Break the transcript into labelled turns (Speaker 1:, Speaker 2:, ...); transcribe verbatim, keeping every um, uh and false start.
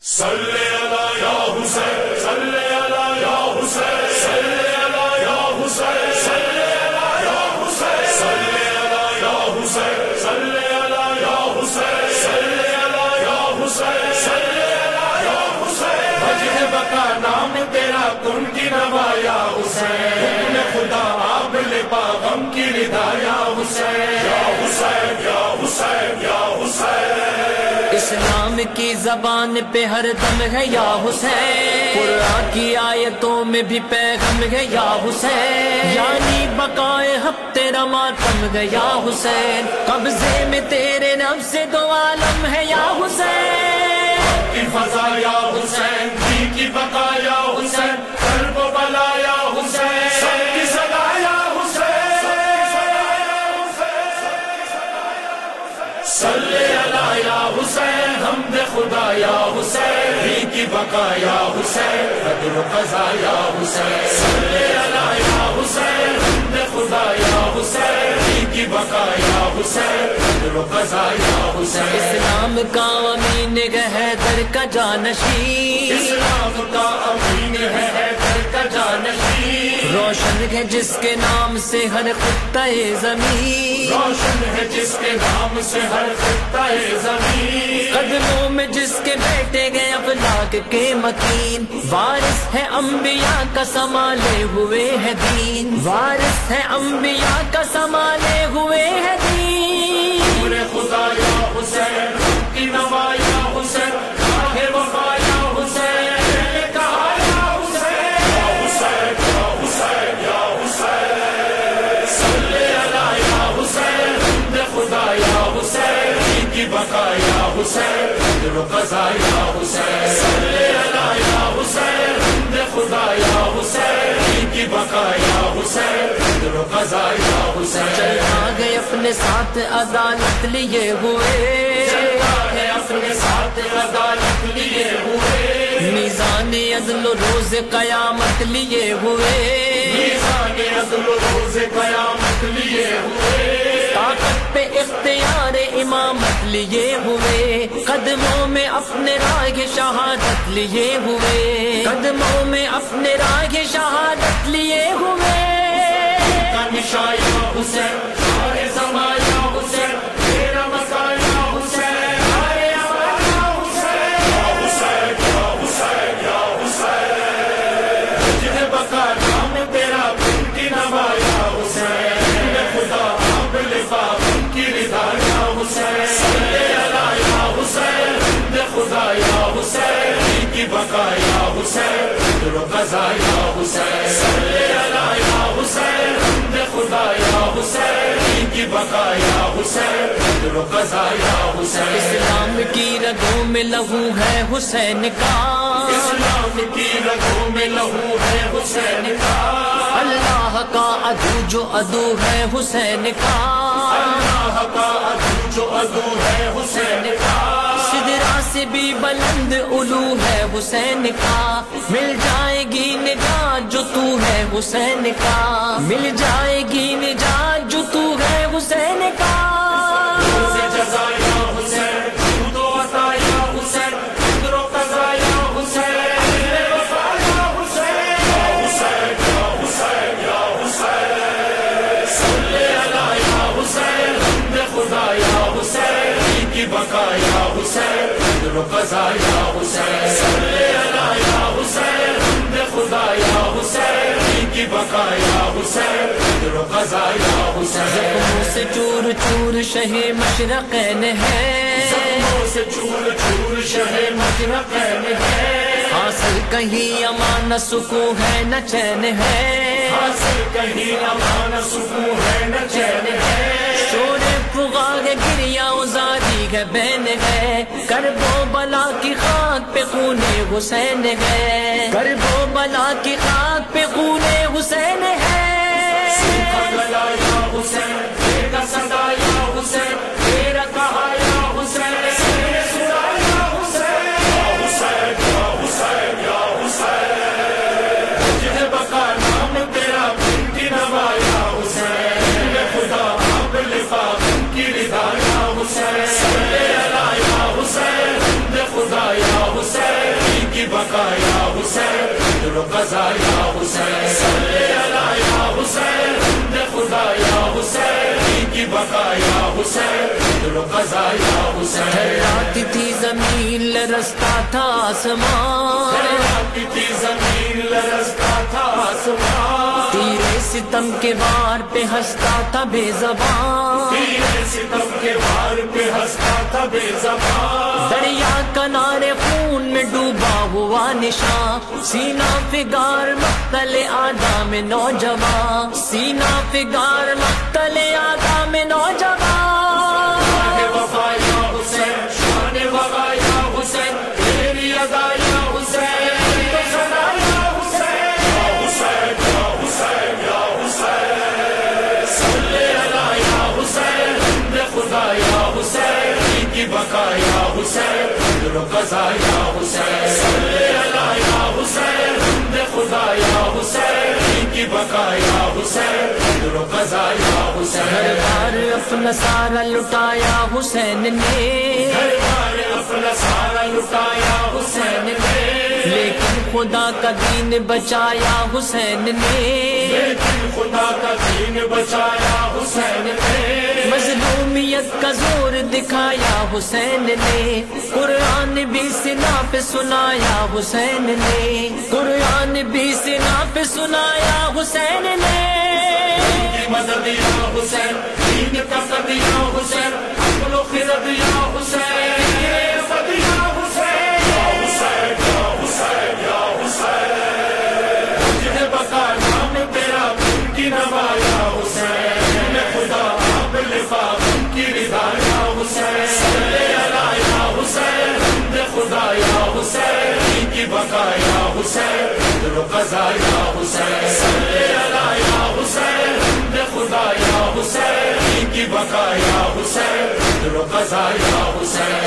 Speaker 1: صلی علی یا حسین صلی علی یا حسین صلی علی یا حسین صلی علی یا حسین صلی علی یا حسین صلی علی یا حسین صلی علی یا حسین صلی علی یا حسین وجہ بقا نام تیرا کن کی نوا یا حسین حکم خدا آپ لے غم کی رضا یا حسین یا حسین یا حسین یا حسین
Speaker 2: اسلام کی زبان پہ ہر دم ہے یا حسین، قرآن کی آیتوں میں بھی پیغام ہے یا حسین، یعنی بقائے حق تیرا ماتم ہے یا حسین، قبضے میں تیرے نام سے دو عالم ہے یا حسین،
Speaker 1: کی فضا یا حسین جی کی بقا یا حسین، قلب و بلا یا حسین، سب کی صدا یا حسین، صلی علی یا حسین حمد خدا یا حسین ہی کی بقا یا حسین قدر و قضا یا حسین، صلی علی یا حسین حمد خدا یا حسین ہی کی بقا یا حسین قدر و قضا یا حسین،
Speaker 2: اسلام کا امین ہے حیدر کا جانشین،
Speaker 1: اسلام کا امین ہے حیدر کا جانشین،
Speaker 2: روشن ہے جس کے نام سے ہر خطہ زمین،
Speaker 1: روشن ہے جس کے نام سے ہر خطہ زمین،
Speaker 2: قدموں میں جس کے بیٹے گئے افلاک کے مکین، وارث ہے انبیاء کا سنبھالے ہوئے ہے دین، وارث ہے انبیاء کا سنبھالے ہوئے ہے دین،
Speaker 1: پورے خدا یا حسین کی نوا یا حسین راہ وفا یا حسین کہا یا حسین یا حسین یا حسین یا حسین، صلی علی یا حسین حمد خدا یا حسین کی بقا یا حسین قدر و قضا یا حسین، صلی علی یا حسین حمد خدا یا حسین کی بقا یا حسین قدر و قضا یا حسین،
Speaker 2: چلا گئے اپنے ساتھ عدالت لیے ہوئے،
Speaker 1: چلتا ہے اپنے ساتھ عدالت لیے ہوئے،
Speaker 2: میزان عدل و روز قیامت لیے ہوئے،
Speaker 1: میزان عدل و روز قیامت لیے ہوئے،
Speaker 2: طاقت پہ اختیار امامت لیے ہوئے، قدموں میں اپنے راہ شہادت لیے ہوئے، قدموں میں اپنے راہ شہادت لیے ہوئے،
Speaker 1: کا نشان یا حسین شاہ زمان یا حسین تیرا مکان یا حسین ہائے امان یا حسین یا حسین یا حسین یا حسین وجہ بقا نام تیرا کن کی نوا یا حسین خدا آپ لفا ان کی رضا یا حسین، صلی علی یا حسین حمد خدا یا حسین ان کی بقا یا حسین قدر و قضا یا حسین، صلی علی یا حسین حمد خدا یا حسین ان کی بقا یا حسین قدر و قضا یا حسین،
Speaker 2: اسلام کی رگوں میں لہو ہے حسین کا،
Speaker 1: اسلام کی رگوں میں لہو ہے حسین کا،
Speaker 2: اللہ کا عدو جو عدو ہے حسین کا،
Speaker 1: اللہ کا عدو جو عدو ہے حسین کا،
Speaker 2: سدرا سے بھی بلند علو ہے حسین کا، مل جائے گی نجات جو تو ہے حسین کا، مل جائے گی نجات جو تو ہے حسین کا،
Speaker 1: سے جزا یا حسین خود و عطا یا حسین قدر و قضا یا حسین وفا یا حسین یا حسین یا حسین یا حسین، صلی علی یا حسین حمد خدا یا حسین ان کی بقا یا حسین قدر و قضا یا حسین، صلی علی یا حسین حمد خدا یا حسین ان کی بقا یا حسین قدر و قضا یا حسین،
Speaker 2: زخموں سے چور چور شہ مشرقین ہے،
Speaker 1: زخموں سے چور چور شہ مشرقین ہے،
Speaker 2: حاصل کہیں امان نہ سکون ہے نہ چین ہے،
Speaker 1: حاصل کہیں امان سکون ہے نہ چین ہے،
Speaker 2: شور فغاغ گریا ازاری ہے بین ہے، کرب و بلا کی خاک پہ خون حسین ہے، کرب و بلا کی خاک پہ خون حسین ہے،
Speaker 1: سوکھا گلا یا حسین تیرا صدا یا حسین تیرا کہا یا حسین سینے سنا یا حسین یا حسین یا حسین یا حسین وجہ بقا نام تیرا کن کی نوا یا حسین خدا آپ لفا ان کی رضا یا حسین، صلی علی یا حسین حمد خدا یا حسین قضا یا حسین صلی علی یا حسین حمد خدا یا حسین دین کی بقا یا حسین قدر و قضا یا حسین
Speaker 2: تھراتی تھی زمین لرزتا تھا آسمان
Speaker 1: تھراتی تھی زمین لرزتا تھا آسمان
Speaker 2: تیرے ستم کے وار پہ ہنستا تھا بے زبان
Speaker 1: تیرے ستم کے وار پہ ہنستا تھا بے زبان
Speaker 2: دریا کنارے خون میں ڈوبا ہوا نشان سینہ فگار مقتل آدم نوجوان سینہ فگار مقتل آدم نوجوان
Speaker 1: شان وفا یا حسین شان وفا یا حسین تیری ادا یا حسین تو صدا یا حسین یا حسین یا حسین یا حسین صلی علی یا حسین حمد خدا یا حسین دین کی بقا یا حسین قدر و قضا یا حسین صلی علی یا حسین حمد خدا یا حسین دین کی بقا یا حسین قدر و قضا یا حسین
Speaker 2: ہر بار اپنا سارا لٹایا حسین نے
Speaker 1: ہر بار اپنا سارا لٹایا حسین نے
Speaker 2: لیکن خدا کا دین بچایا حسین نے
Speaker 1: لیکن خدا کا دین بچایا حسین نے
Speaker 2: مظلومیت کا زور دکھایا حسین نے قرآن بھی سنا پہ سنایا حسین نے قرآن بھی سنا پہ سنایا حسین نے
Speaker 1: کی مدد یا حسین دین کا قد یا حسین عقل و خرد یا حسین یہ فد یا حسین یا حسین یا حسین یا حسین تجھے بقا نام تیرا ان کی نوا یا حسین میں خدا آپ لفاق ان کی رضا یا حسین صلی علی یا حسین حمد خدا یا حسین دین کی بقا یا حسین قدر و قضا یا حسین صلی علی یا حسین حمد خدا یا حسین دین کی بقا یا حسین قدر و قضا یا حسین